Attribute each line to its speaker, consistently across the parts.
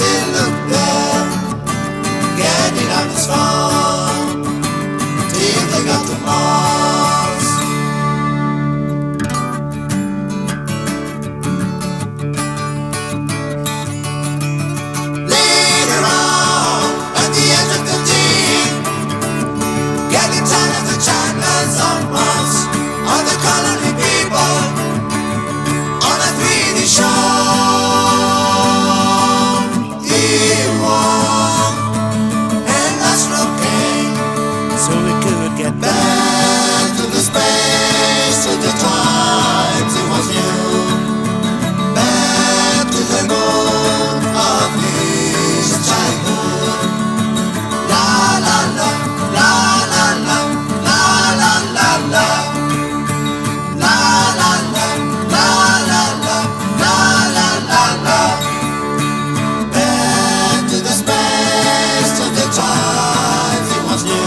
Speaker 1: still look there, getting up the storm till they got to Mars. Later on, at the age of 13, getting tired of the channels on Mars, all the colony people on a 3D show. So we could get back to the space of the times it was new, back to the moon of his childhood. La la la, la la la, la la la la, la la la, la la la, la la la la. Back to the space of the times it was new.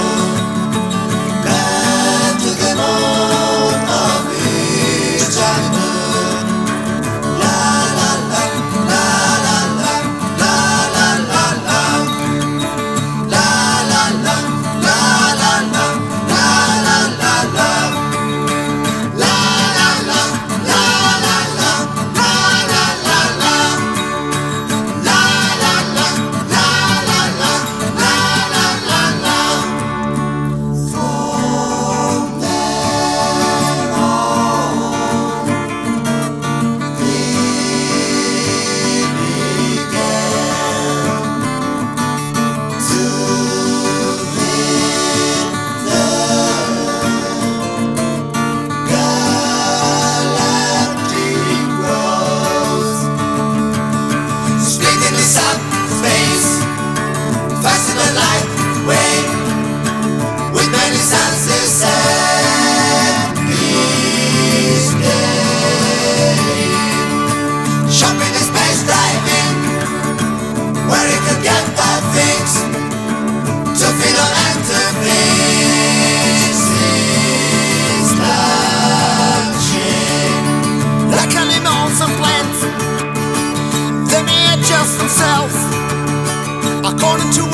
Speaker 1: Themselves according to